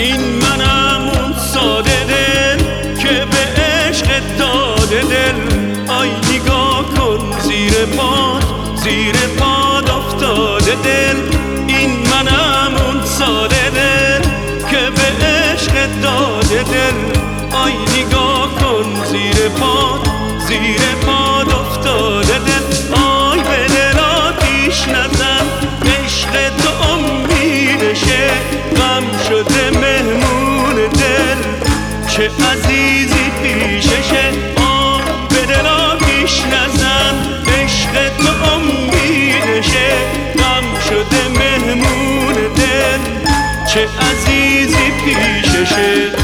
این منم اون ساده دل که به عشق داده دل. آی نگاه کن زیر پاد افتاده دل. این منم اون ساده دل که به عشق داده دل. آی نگاه کن زیر پاد افتاده دل. آی به دل آتیش نزن، عشق تو امیدشه، غم شده مهمون دل، چه عزیزی پیششه. آه به دل آتیش نزن، عشق تو امیدشه، غم شده مهمون دل، چه عزیزی پیششه.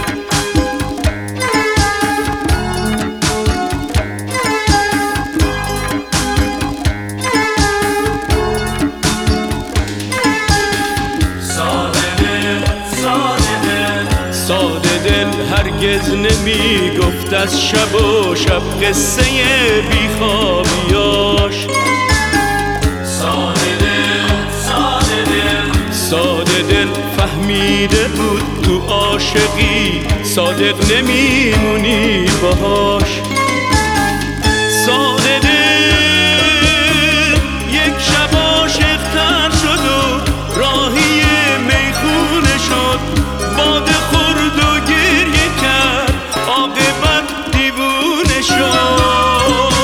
ساده دل هرگز نمی گفت از شب و شب قصه بیخوابیاش. ساده دل فهمیده بود تو عاشقی صادق نمیمونی باهاش. ساده دل یک شب عاشق تر شد و راهی میخونه شد، باده خورد و گریه کرد، عاقبت دیوونه شد.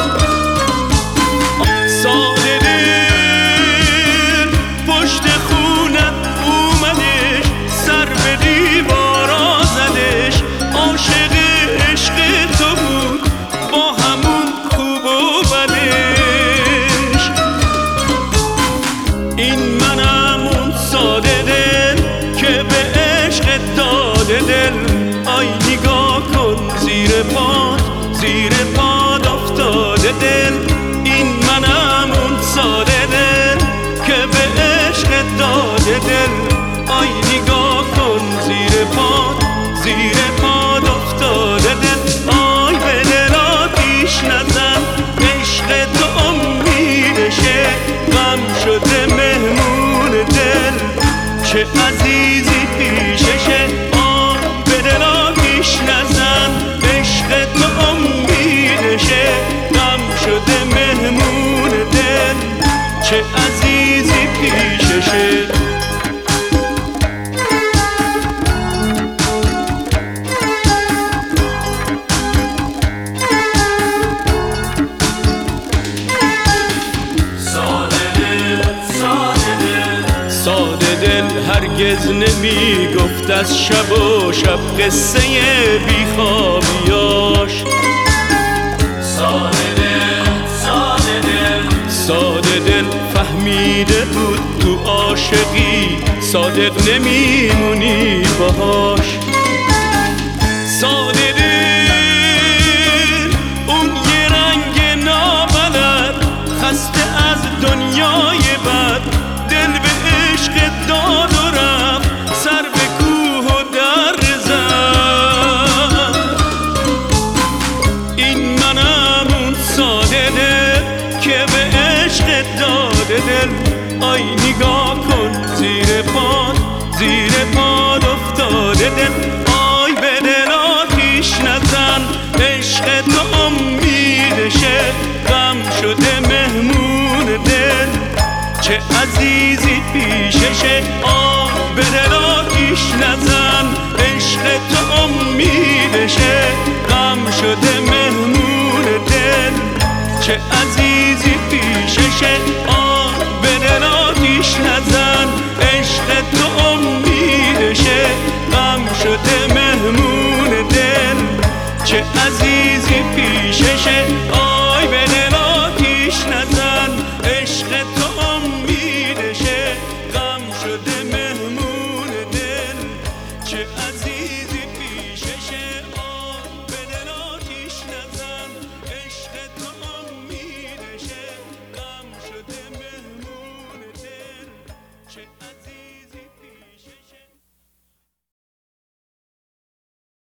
ساده دل پشت خونت اومدش، سر به دیوارا زدش، عاشق عشق تو بود با همون خوب و بدش. این منم اون ساده دل که به عشق داده دل. آی نگاه کن زیر پاد افتاده دل. این منم اون ساده دل که به عشق داده دل. آی نگاه کن زیر پاد افتاده دل. آی به دل آتیش نزن، عشق تو امیدشه، غم شده مهمون دل، چه عزیزی پیششه. آه به دل آتیش نزن، عشق تو امیدشه، غم شده مهمون دل، چه عزیزی پیششه. ساده دل هرگز نمی گفت از شب و شب قصه بیخوابیاش. ساده دل فهمیده بود تو عاشقی صادق نمیمونی باهاش. ساده دل اون یه رنگ نابلد، خسته از دنیای بد، دل به عشق داد و رفت، سر به کوه و در زد. این منم اون ساده دل که به عشق داده دل. آی نگاه کن زیر پاد افتاده دل. آی به دل آتیش نزن، عشق تو امیدشه، غم شده مهمون دل، چه عزیزی پیششه. آه به دل آتیش نزن، عشق تو امیدشه، غم شده مهمون دل، چه عزیزی پیششه. آه به دل آتیش نزن، عشق تو امیدشه، غم شده مهمون دل، چه عزیزی پیششه.